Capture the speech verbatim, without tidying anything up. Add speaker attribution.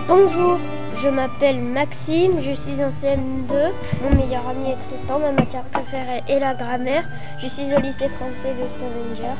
Speaker 1: Bonjour, je m'appelle Maxime, je suis en C M deux. Mon meilleur ami est Tristan, ma matière préférée est la grammaire. Je suis au lycée français de Stavanger.